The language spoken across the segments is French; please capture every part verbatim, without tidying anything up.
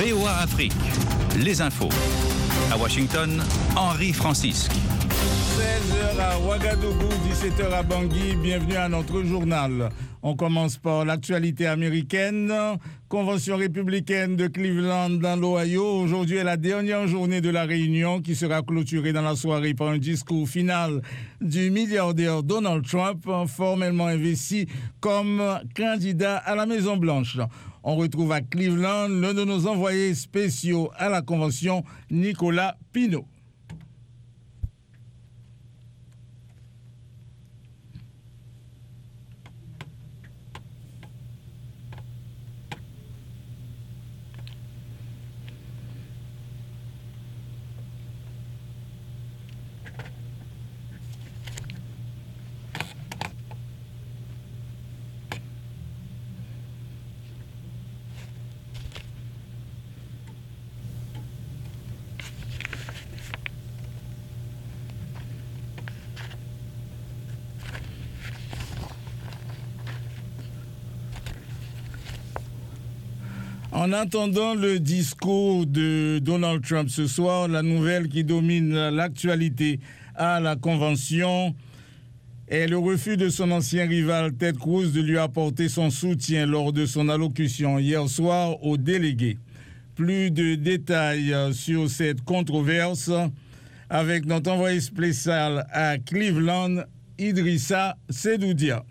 V O A Afrique, les infos. À Washington, Henri Francisque. seize heures à Ouagadougou, dix-sept heures à Bangui. Bienvenue à notre journal. On commence par l'actualité américaine. Convention républicaine de Cleveland dans l'Ohio. Aujourd'hui est la dernière journée de la réunion qui sera clôturée dans la soirée par un discours final du milliardaire Donald Trump, formellement investi comme candidat à la Maison-Blanche. On retrouve à Cleveland l'un de nos envoyés spéciaux à la convention, Nicolas Pinault. En attendant le discours de Donald Trump ce soir, la nouvelle qui domine l'actualité à la convention est le refus de son ancien rival Ted Cruz de lui apporter son soutien lors de son allocution hier soir aux délégués. Plus de détails sur cette controverse avec notre envoyé spécial à Cleveland, Idrissa Sedoudia.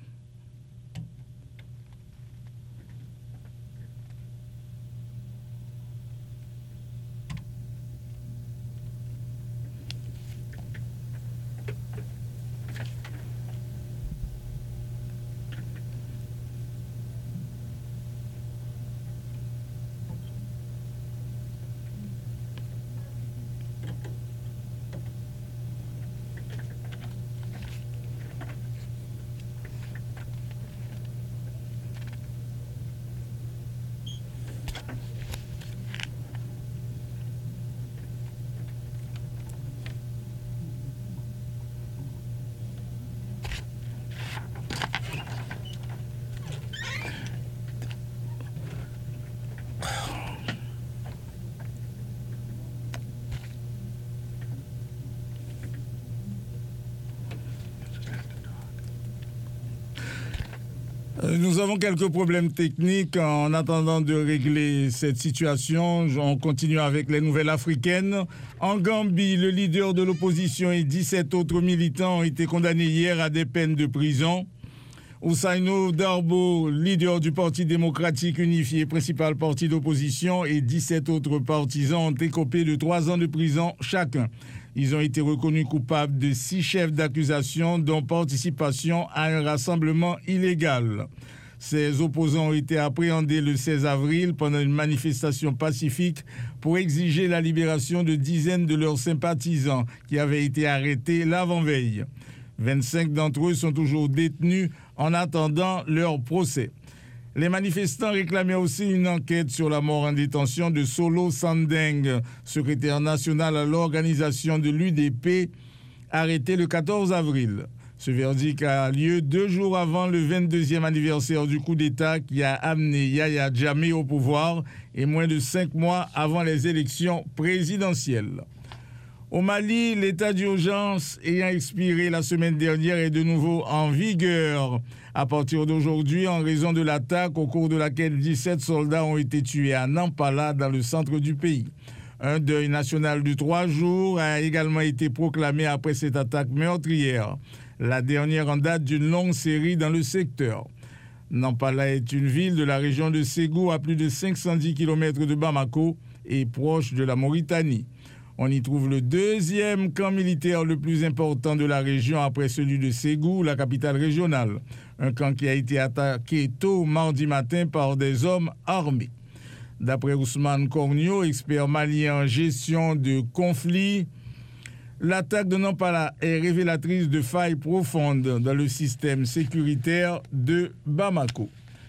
Nous avons quelques problèmes techniques. En attendant de régler cette situation, on continue avec les nouvelles africaines. En Gambie, le leader de l'opposition et dix-sept autres militants ont été condamnés hier à des peines de prison. Ousseynou Darbo, leader du Parti démocratique unifié, principal parti d'opposition, et dix-sept autres partisans ont écopé de trois ans de prison chacun. Ils ont été reconnus coupables de six chefs d'accusation, dont participation à un rassemblement illégal. Ces opposants ont été appréhendés le seize avril pendant une manifestation pacifique pour exiger la libération de dizaines de leurs sympathisants qui avaient été arrêtés l'avant-veille. vingt-cinq d'entre eux sont toujours détenus en attendant leur procès. Les manifestants réclamaient aussi une enquête sur la mort en détention de Solo Sandeng, secrétaire national à l'organisation de l'U D P, arrêté le quatorze avril. Ce verdict a lieu deux jours avant le vingt-deuxième anniversaire du coup d'État qui a amené Yahya Jammeh au pouvoir et moins de cinq mois avant les élections présidentielles. Au Mali, l'état d'urgence ayant expiré la semaine dernière est de nouveau en vigueur. À partir d'aujourd'hui, en raison de l'attaque au cours de laquelle dix-sept soldats ont été tués à Nampala, dans le centre du pays. Un deuil national de trois jours a également été proclamé après cette attaque meurtrière, la dernière en date d'une longue série dans le secteur. Nampala est une ville de la région de Ségou à plus de cinq cent dix kilomètres de Bamako et proche de la Mauritanie. On y trouve le deuxième camp militaire le plus important de la région après celui de Ségou, la capitale régionale. Un camp qui a été attaqué tôt mardi matin par des hommes armés. D'après Ousmane Cornio, expert malien en gestion de conflits, l'attaque de Nampala est révélatrice de failles profondes dans le système sécuritaire de Bamako.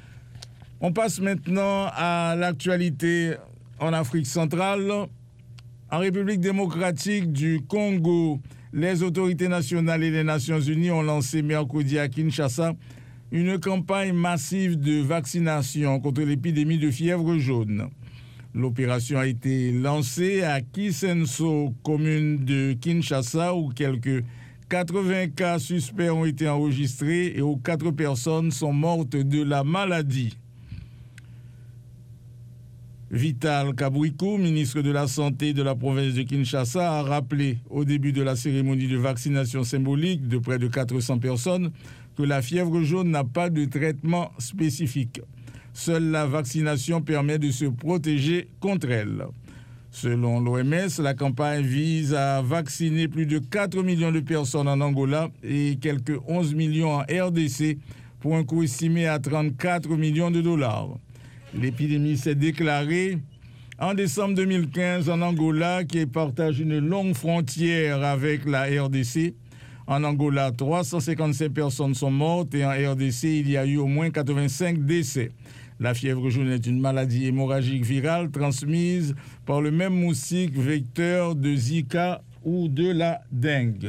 On passe maintenant à l'actualité en Afrique centrale. En République démocratique du Congo, les autorités nationales et les Nations unies ont lancé mercredi à Kinshasa une campagne massive de vaccination contre l'épidémie de fièvre jaune. L'opération a été lancée à Kisenso, commune de Kinshasa, où quelques quatre-vingts cas suspects ont été enregistrés et où quatre personnes sont mortes de la maladie. Vital Kabuikou, ministre de la Santé de la province de Kinshasa, a rappelé au début de la cérémonie de vaccination symbolique de près de quatre cents personnes que la fièvre jaune n'a pas de traitement spécifique. Seule la vaccination permet de se protéger contre elle. Selon l'O M S, la campagne vise à vacciner plus de quatre millions de personnes en Angola et quelques onze millions en R D C pour un coût estimé à trente-quatre millions de dollars. L'épidémie s'est déclarée en décembre deux mille quinze en Angola, qui partage une longue frontière avec la R D C. En Angola, trois cent cinquante-sept personnes sont mortes et en R D C, il y a eu au moins quatre-vingt-cinq décès. La fièvre jaune est une maladie hémorragique virale transmise par le même moustique vecteur de Zika ou de la dengue.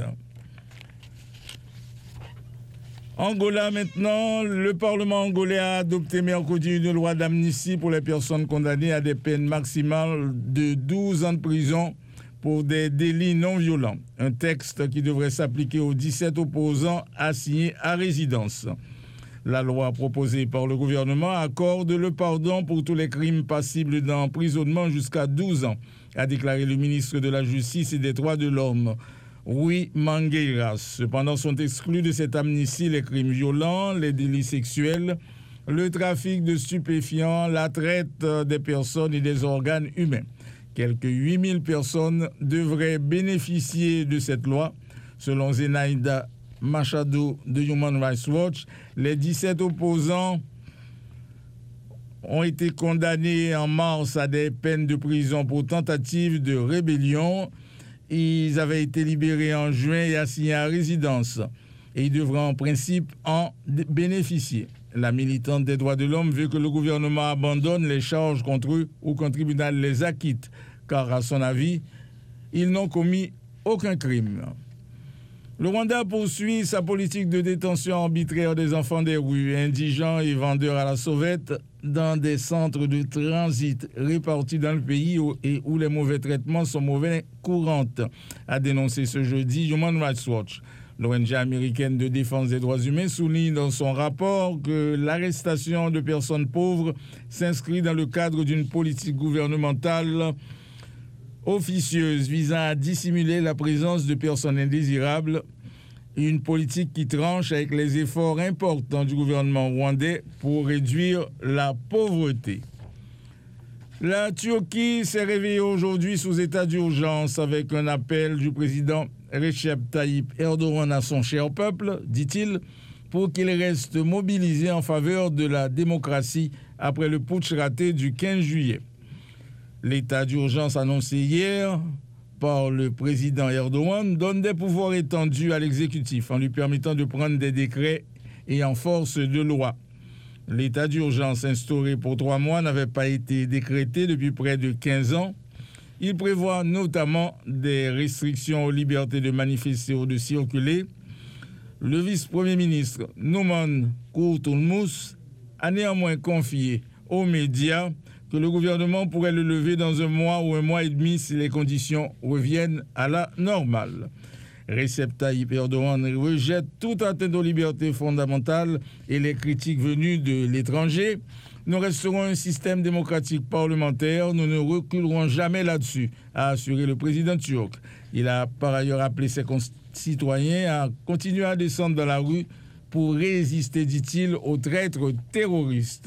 Angola maintenant, le Parlement angolais a adopté mercredi une loi d'amnistie pour les personnes condamnées à des peines maximales de douze ans de prison pour des délits non violents. Un texte qui devrait s'appliquer aux dix-sept opposants assignés à résidence. La loi proposée par le gouvernement accorde le pardon pour tous les crimes passibles d'emprisonnement jusqu'à douze ans, a déclaré le ministre de la Justice et des Droits de l'Homme, Rui Mangueiras. Cependant, sont exclus de cette amnistie les crimes violents, les délits sexuels, le trafic de stupéfiants, la traite des personnes et des organes humains. Quelques huit mille personnes devraient bénéficier de cette loi. Selon Zenaïda Machado de Human Rights Watch, les dix-sept opposants ont été condamnés en mars à des peines de prison pour tentative de rébellion. Ils avaient été libérés en juin et assignés à résidence. Et ils devraient en principe en bénéficier. La militante des droits de l'homme veut que le gouvernement abandonne les charges contre eux ou qu'un tribunal les acquitte, car à son avis, ils n'ont commis aucun crime. Le Rwanda poursuit sa politique de détention arbitraire des enfants des rues, indigents et vendeurs à la sauvette dans des centres de transit répartis dans le pays où, et où les mauvais traitements sont mauvais courantes, a dénoncé ce jeudi Human Rights Watch. L'O N G américaine de défense des droits humains souligne dans son rapport que l'arrestation de personnes pauvres s'inscrit dans le cadre d'une politique gouvernementale officieuse visant à dissimuler la présence de personnes indésirables, une politique qui tranche avec les efforts importants du gouvernement rwandais pour réduire la pauvreté. La Turquie s'est réveillée aujourd'hui sous état d'urgence avec un appel du président Recep Tayyip Erdogan à son cher peuple, dit-il, pour qu'il reste mobilisé en faveur de la démocratie après le putsch raté du quinze juillet. L'état d'urgence annoncé hier par le président Erdogan donne des pouvoirs étendus à l'exécutif en lui permettant de prendre des décrets et en force de loi. L'état d'urgence instauré pour trois mois n'avait pas été décrété depuis près de quinze ans. Il prévoit notamment des restrictions aux libertés de manifester ou de circuler. Le vice-premier ministre Numan Kurtulmus a néanmoins confié aux médias que le gouvernement pourrait le lever dans un mois ou un mois et demi si les conditions reviennent à la normale. Recep Tayyip Erdogan rejette toute atteinte aux libertés fondamentales et les critiques venues de l'étranger. Nous resterons un système démocratique parlementaire, nous ne reculerons jamais là-dessus, a assuré le président turc. Il a par ailleurs appelé ses concitoyens à continuer à descendre dans la rue pour résister, dit-il, aux traîtres terroristes.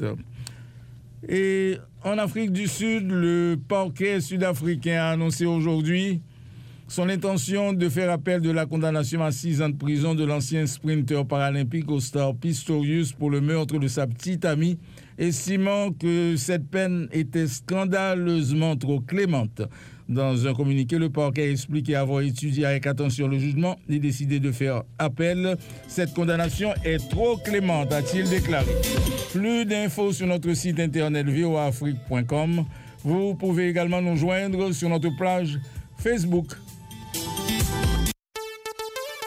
Et en Afrique du Sud, le parquet sud-africain a annoncé aujourd'hui son intention de faire appel de la condamnation à six ans de prison de l'ancien sprinter paralympique Oscar Pistorius pour le meurtre de sa petite amie, estimant que cette peine était scandaleusement trop clémente. Dans un communiqué, le parquet a expliqué avoir étudié avec attention le jugement et décidé de faire appel. Cette condamnation est trop clémente, a-t-il déclaré. Plus d'infos sur notre site internet v o a afrique point com. Vous pouvez également nous joindre sur notre page Facebook.